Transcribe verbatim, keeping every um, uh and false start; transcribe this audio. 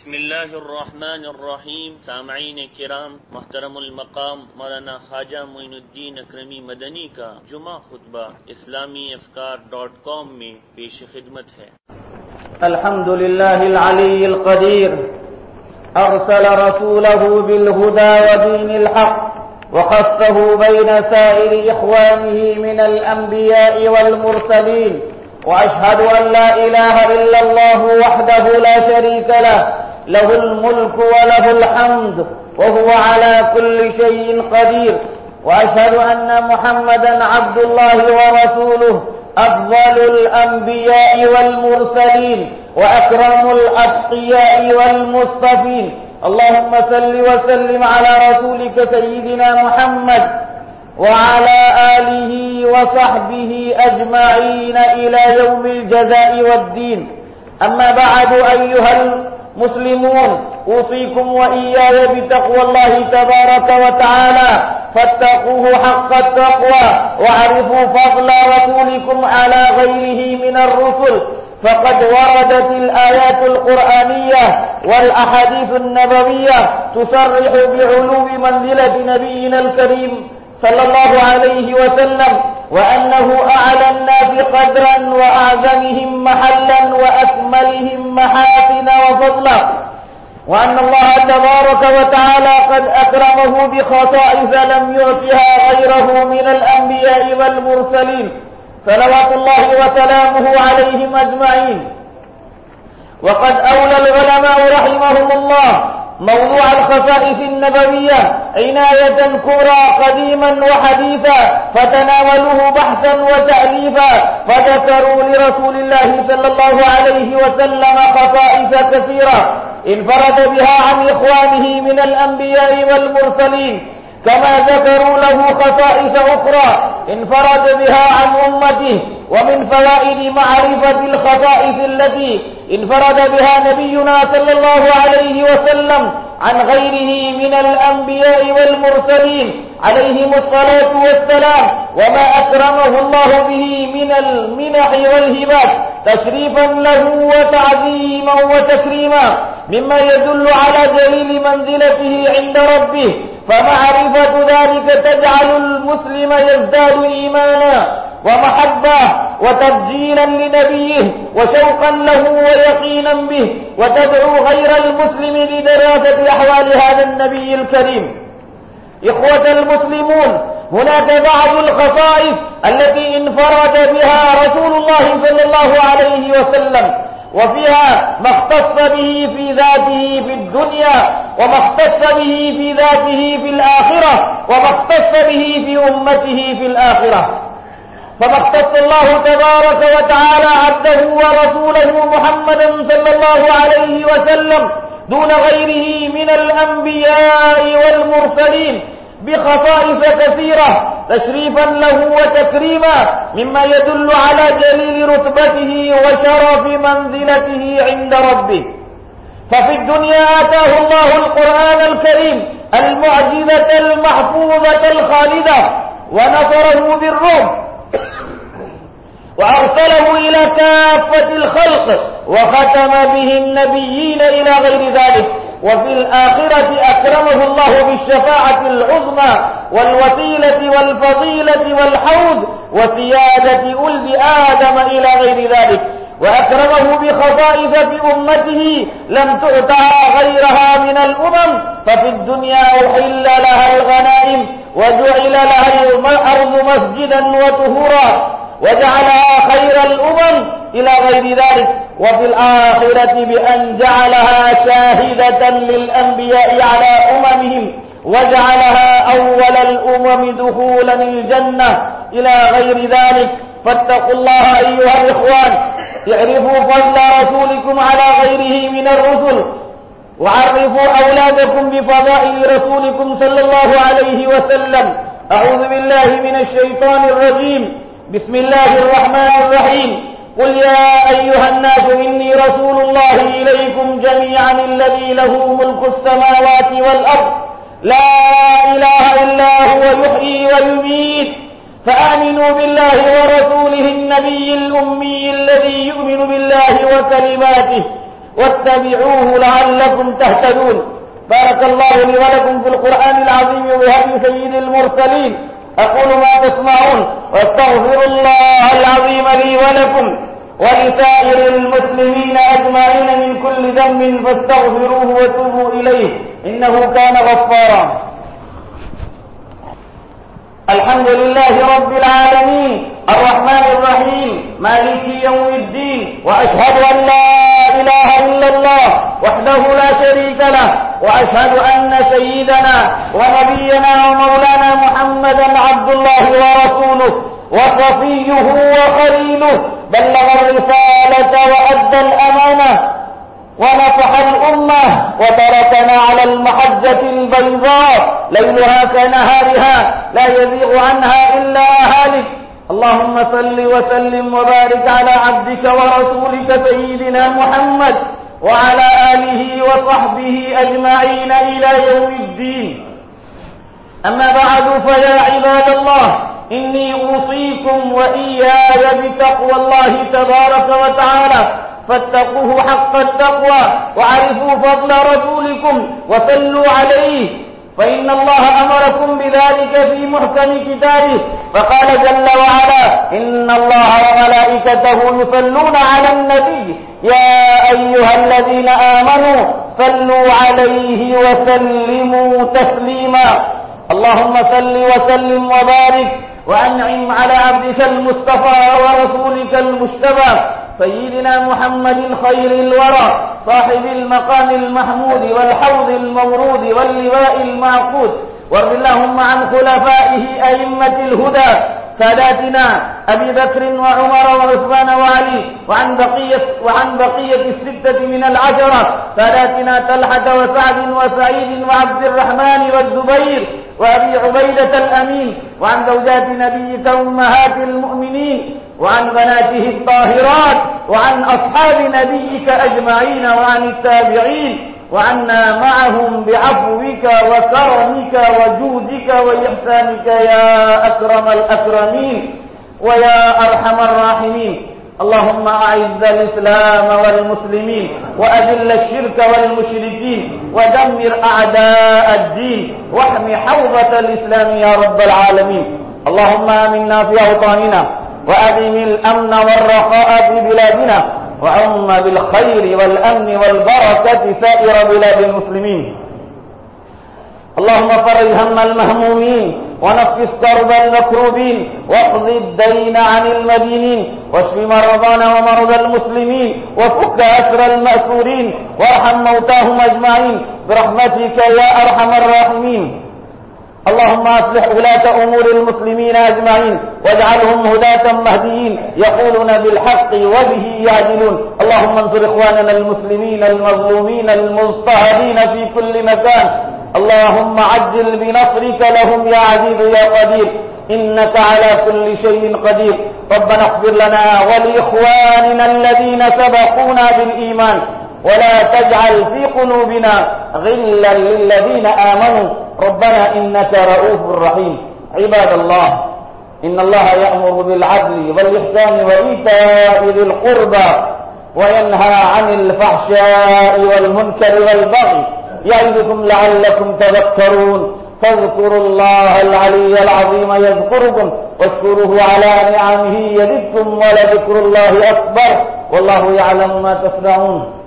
بسم اللہ الرحمن الرحیم. سامعین کرام، محترم المقام مولانا خواجہ معین الدین اکرمی مدنی کا جمعہ خطبہ اسلامی افکار ڈاٹ کام میں پیش خدمت ہے. الحمد للہ العلی القدیر ارسل رسوله بالهدى ودين الحق وخصه بين سائر اخوانه من الانبياء والمرسلين، واشهد ان لا اله الا الله وحده لا شريك له له الملك وله الحمد وهو على كل شيء قدير، واشهد ان محمدا عبد الله ورسوله افضل الانبياء والمرسلين واكرم الاتقياء والمصطفين. اللهم صل وسلم على رسولك سيدنا محمد وعلى آله وصحبه أجمعين إلى يوم الجزاء والدين. أما بعد أيها المسلمون، أوصيكم وإياي بتقوى الله تبارك وتعالى، فاتقوه حق التقوى واعرفوا فضل رسولكم على غيره من الرسل، فقد وردت الآيات القرآنية والأحاديث النبوية تصرح بعلو منزلة نبينا الكريم صلى الله عليه وسلم، وأنه أعلى الناس قدرا وأعظمهم محلا وأكملهم محاسن وفضلا، وأن الله تبارك وتعالى قد أكرمه بخصائص لم يؤتها غيره من الأنبياء والمرسلين صلوات الله وسلامه عليهم أجمعين. وقد أولى العلماء رحمهم الله موضوع الخصائص النبوية عناية كبرى قديما وحديثا، فتناولوه بحثا وتأليفا، فذكروا لرسول الله صلى الله عليه وسلم خصائص كثيرة انفرد بها عن إخوانه من الأنبياء والمرسلين، كما ذكروا له خصائص أخرى انفرد بها عن أمته. ومن فوائد معرفة الخصائص التي انفرد بها نبينا صلى الله عليه وسلم عن غيره من الأنبياء والمرسلين عليهم الصلاة والسلام، وما أكرمه الله به من المنح والهبات تشريفا له وتعظيما وتكريما، مما يدل على جليل منزلته عند ربه، فمعرفة ذلك تجعل المسلم يزداد إيمانا ومحبة وتبجيلا لنبيه وشوقا له ويقينا به، وتدعو غير المسلم لدراسة أحوال هذا النبي الكريم. إخوة المسلمون، هناك بعض الخصائص التي انفرد بها رسول الله صلى الله عليه وسلم، وفيها ما اختص به في ذاته في الدنيا، وما اختص به في ذاته في الآخرة، وما اختص به في أمته في الآخرة. فما اختص الله تبارك وتعالى عبده ورسوله محمدا صلى الله عليه وسلم دون غيره من الأنبياء والمرسلين بخصائص كثيرة تشريفا له وتكريما، مما يدل على جليل رتبته وشرف منزلته عند ربه. ففي الدنيا آتاه الله القرآن الكريم المعجزة المحفوظة الخالدة، ونصره بالرعب، وأرسله إلى كافة الخلق، وختم به النبيين إلى غير ذلك. وفي الآخرة أكرمه الله بالشفاعة العظمى والوسيلة والفضيلة والحوض وسيادة ولد آدم إلى غير ذلك، وأكرمه بخصائص في أمته لم تؤتها غيرها من الأمم. ففي الدنيا أحل لها الغنائم، وجعل لها الأرض مسجدا وطهورا، وجعلها خير الأمم إلى غير ذلك. وفي الآخرة بأن جعلها شاهدة للأنبياء على أممهم، وجعلها أول الأمم دخولا الجنة إلى غير ذلك. فاتقوا الله أيها الإخوان، اعرفوا فضل رسولكم على غيره من الرسل، وعرفوا أولادكم بفضائل رسولكم صلى الله عليه وسلم. أعوذ بالله من الشيطان الرجيم. بسم الله الرحمن الرحيم. قل يا أيها الناس إني رسول الله إليكم جميعا الذي له ملك السماوات والأرض لا إله إلا هو يحيي ويميت، فآمنوا بالله ورسوله النبي الأمي الذي يؤمن بالله وكلماته واتبعوه لعلكم تهتدون. بارك الله لي ولكم في القرآن العظيم وبهدي سيد المرسلين. أقول ما تسمعون واستغفر الله العظيم لي ولكم ولسائر المسلمين أجمعين من كل ذنب فاستغفروه وتوبوا إليه إنه كان غفارا. الحمد لله رب العالمين الرحمن الرحيم مالك يوم الدين، وأشهد أن لا إله إلا الله وحده لا شريك له، وأشهد أن سيدنا ونبينا ومولانا محمدا عبد الله ورسوله وصفيه وخليله، بلغ الرسالة وأدى الأمانة ونصح الأمة وتركنا على المحجة البيضاء ليلها كنهارها لا يزيغ عنها إلا هالك. اللهم صل وسلم وبارك على عبدك ورسولك سيدنا محمد وعلى آله وصحبه أجمعين إلى يوم الدين. أما بعد، فيا عباد الله، إني أوصيكم وإياي بتقوى الله تبارك وتعالى، فاتقوه حق التقوى وعرفوا فضل رسولكم وصلوا عليه، فإن الله أمركم بذلك في محكم كتابه، فقال جل وعلا: إن الله وملائكته يصلون على النبي يا أيها الذين آمنوا صلوا عليه وسلموا تسليما. اللهم صل وسلم وبارك وأنعم على عبدك المصطفى ورسولك المجتبى سيدنا محمد خير الورى صاحب المقام المحمود والحوض المورود واللواء المعقود، وارض اللهم عن خلفائه أئمة الهدى ساداتنا أبي بكر وعمر وعثمان وعلي، وعن بقية, وعن بقية الستة من العشرة ساداتنا طلحة وسعد وسعيد وعبد الرحمن والزبير وأبي عبيدة الأمين، وعن زوجات نبيك أمهات المؤمنين، وعن بناته الطاهرات، وعن أصحاب نبيك أجمعين، وعن التابعين، وعنا معهم بعفوك وكرمك وجودك وإحسانك يا أكرم الأكرمين ويا أرحم الراحمين. اللهم أعز الإسلام والمسلمين وأذل الشرك والمشركين ودمر أعداء الدين واحم حوضة الإسلام يا رب العالمين. اللهم آمنا في أوطاننا وأدم الأمن والرخاء في بلادنا، وعم بالخير والأمن والبركة سائر بلاد المسلمين. اللهم فرج هم المهمومين ونفس كرب المكروبين واقض الدين عن المدينين واشف مرضانا ومرضى المسلمين وفك أسر المأسورين وارحم موتاهم أجمعين برحمتك يا أرحم الراحمين. اللهم أصلح ولاة أمور المسلمين أجمعين واجعلهم هداة مهديين يقولون بالحق وبه يعدلون. اللهم انصر إخواننا المسلمين المظلومين المضطهدين في كل مكان. اللهم عجل بنصرك لهم يا عزيز يا قدير، إنك على كل شيء قدير. ربنا اغفر لنا ولإخواننا الذين سبقونا بالإيمان ولا تجعل في قلوبنا غلا للذين آمنوا ربنا إنك رؤوف رحيم. عباد الله، إن الله يأمر بالعدل والإحسان وإيتاء ذي القربى وينهى عن الفحشاء والمنكر والبغي يعظكم لعلكم تذكرون. فاذكروا الله العلي العظيم يذكركم واشكروه على نعمه يزدكم ولذكر الله أكبر والله يعلم ما تصنعون.